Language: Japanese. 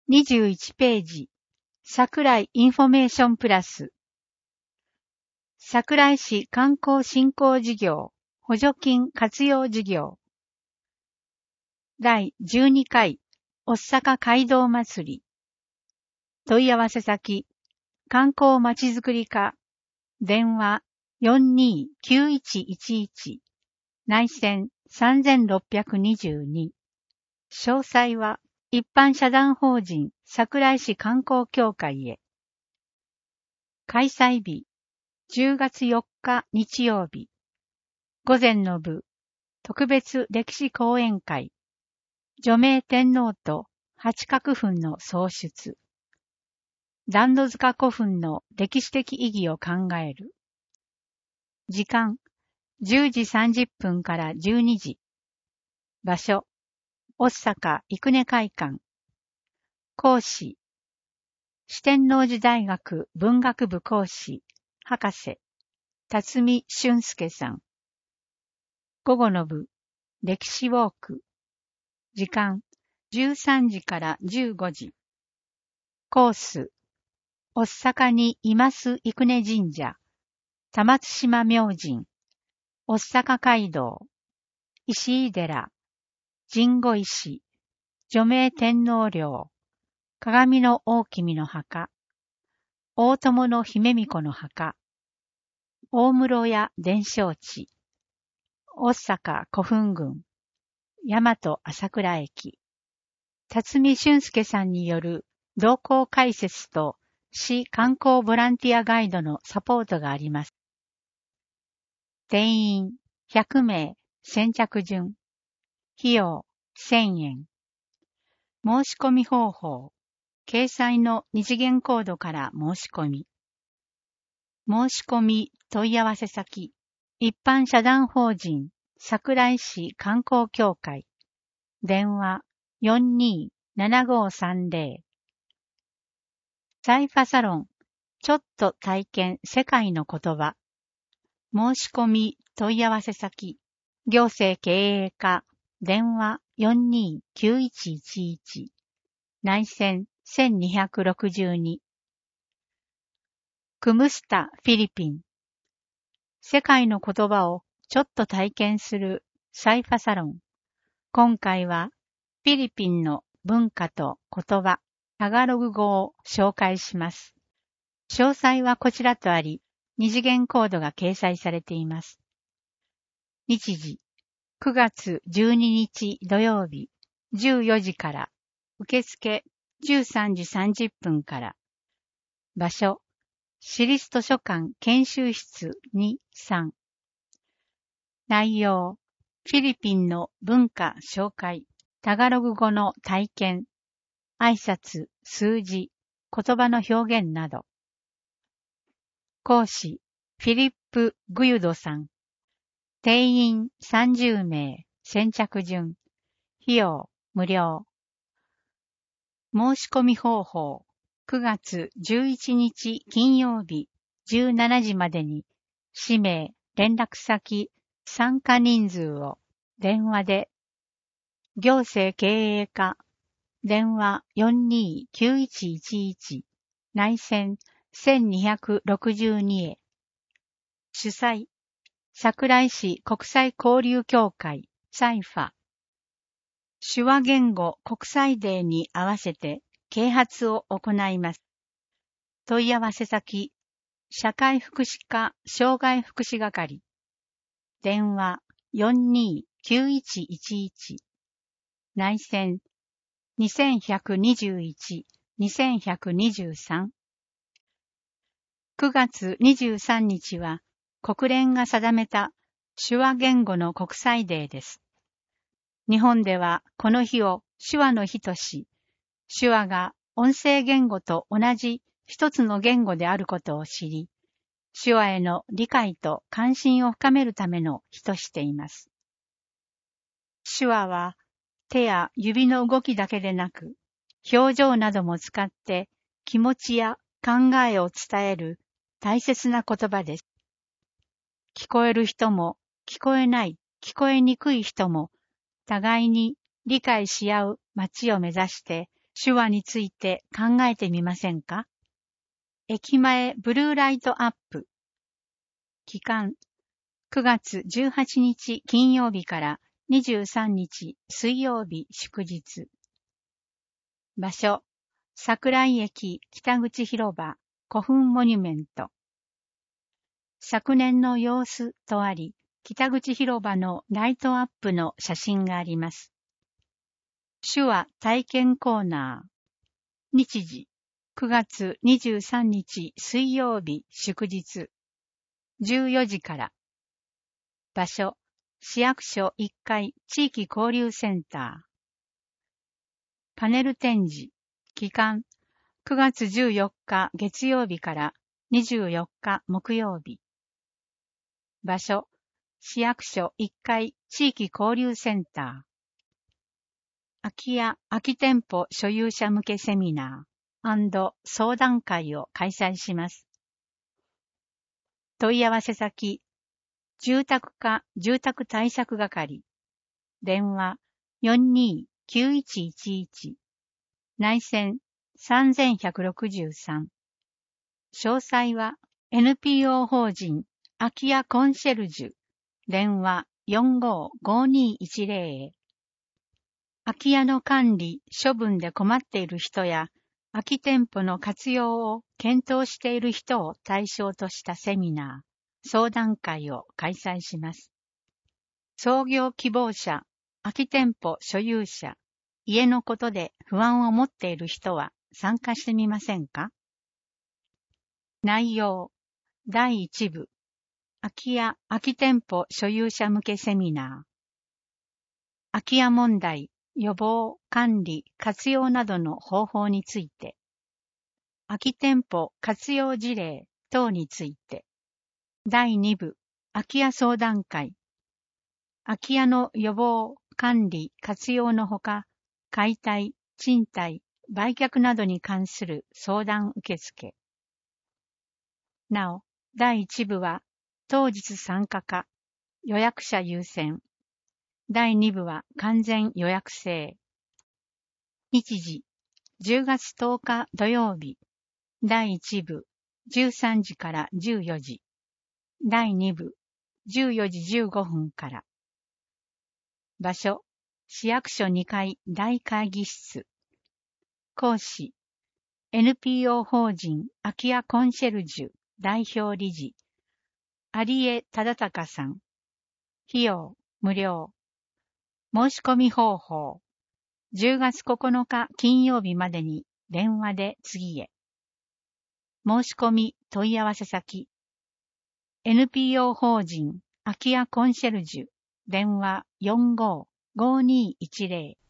21ページ、桜井インフォメーションプラス。桜井市観光振興事業、補助金活用事業。第12回、大阪街道祭り。問い合わせ先、観光まちづくり課、電話429111、内線3622。詳細は、一般社団法人桜井市観光協会へ。開催日、10月4日日曜日。午前の部、特別歴史講演会。除名天皇と八角墳の創出。段戸塚古墳の歴史的意義を考える。時間、10時30分から12時。場所、大阪生根会館。講師、四天王寺大学文学部講師、博士、辰巳俊介さん。午後の部、歴史ウォーク。時間、13時から15時。コース、大阪にいます生根神社、玉津島明神、大阪街道、石井寺、神護石、除名天皇陵、鏡の大君の墓、大友の姫巫女の墓、大室屋伝承地、大阪古墳群、大和朝倉駅、辰巳俊介さんによる同行解説と市観光ボランティアガイドのサポートがあります。定員100名先着順。費用1000円。申し込み方法。掲載の二次元コードから申し込み。申し込み問い合わせ先。一般社団法人桜井市観光協会。電話427530。サイファサロン。ちょっと体験世界の言葉。申し込み問い合わせ先。行政経営課。電話429111。内線1262。クムスタフィリピン。世界の言葉をちょっと体験するサイファサロン。今回はフィリピンの文化と言葉、タガログ語を紹介します。詳細はこちらとあり、二次元コードが掲載されています。日時、9月12日土曜日、14時から、受付13時30分から。場所、市立図書館研修室2、3。内容、フィリピンの文化紹介、タガログ語の体験、挨拶、数字、言葉の表現など。講師、フィリップ・グユドさん。定員30名、先着順。費用、無料。申し込み方法。9月11日金曜日17時までに、氏名、連絡先、参加人数を電話で。行政経営課。電話429111。内線1262へ。主催、桜井市国際交流協会、サイファ。手話言語国際デーに合わせて啓発を行います。問い合わせ先、社会福祉課障害福祉係。電話429111。内線2121、2123。9月23日は国連が定めた手話言語の国際デーです。日本ではこの日を手話の日とし、手話が音声言語と同じ一つの言語であることを知り、手話への理解と関心を深めるための日としています。手話は手や指の動きだけでなく、表情なども使って気持ちや考えを伝える大切な言葉です。聞こえる人も聞こえない、聞こえにくい人も互いに理解し合う街を目指して手話について考えてみませんか？駅前ブルーライトアップ。期間、9月18日金曜日から23日水曜日祝日。場所、桜井駅北口広場古墳モニュメント。昨年の様子とあり、北口広場のライトアップの写真があります。手話体験コーナー。日時、9月23日水曜日祝日。14時から。場所、市役所1階地域交流センター。パネル展示、期間、9月14日月曜日から24日木曜日。場所、市役所1階地域交流センター。空き家・空き店舗所有者向けセミナー&相談会を開催します。問い合わせ先、住宅課住宅対策係。電話42-9111。内線3163。詳細は NPO 法人空き家コンシェルジュ。電話455210。空き家の管理・処分で困っている人や、空き店舗の活用を検討している人を対象としたセミナー、相談会を開催します。創業希望者、空き店舗所有者、家のことで不安を持っている人は参加してみませんか？内容、第1部、空き家・空き店舗所有者向けセミナー。空き家問題、予防、管理、活用などの方法について。空き店舗活用事例等について。第2部、空き家相談会。空き家の予防、管理、活用のほか、解体、賃貸、売却などに関する相談受付。なお、第1部は、当日参加か、予約者優先。第2部は完全予約制。日時、10月10日土曜日。第1部、13時から14時。第2部、14時15分から。場所、市役所2階大会議室。講師、NPO 法人空き家コンシェルジュ代表理事、有江忠敬さん。費用、無料。申し込み方法。10月9日金曜日までに電話で次へ。申し込み問い合わせ先。NPO 法人空き家コンシェルジュ電話455210